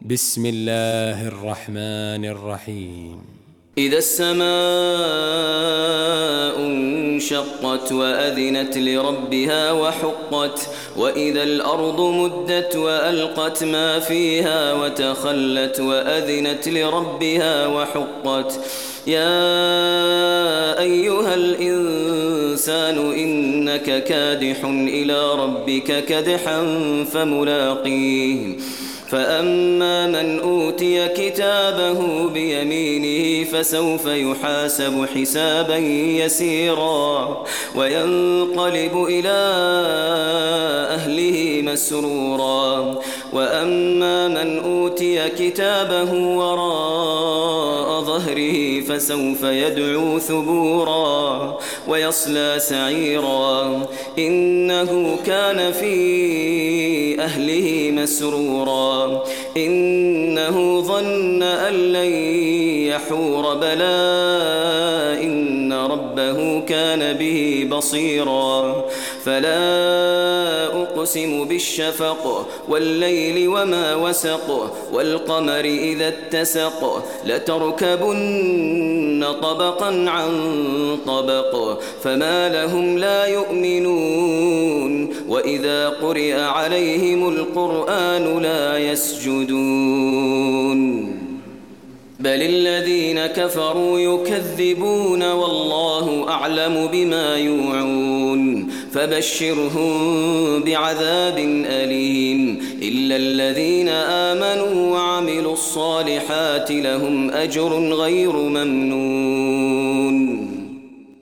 بسم الله الرحمن الرحيم. إذا السماء انشقت وأذنت لربها وحقت وإذا الأرض مدت وألقت ما فيها وتخلت وأذنت لربها وحقت يا أيها الإنسان إنك كادح إلى ربك كدحا فملاقيه فأما من أوتي كتابه بيمينه فسوف يحاسب حسابا يسيرا وينقلب إلى أهله مسرورا وأما من أوتي كتابه وراء ظهره فسوف يدعو ثبورا ويصلى سعيرا إنه كان في أهله مسرورا إنه ظن أن لن يحور بلى إن ربه كان به بصيرا فلا أقسم بالشفق والليل وما وسق والقمر إذا اتسق لتركبن طبقا عن طبق فما لهم لا يؤمنون وإذا قرئ عليهم القرآن لا يسجدون بل الذين كفروا يكذبون والله أعلم بما يوعون فبشرهم بعذاب أليم إلا الذين آمنوا وعملوا الصالحات لهم أجر غير ممنون.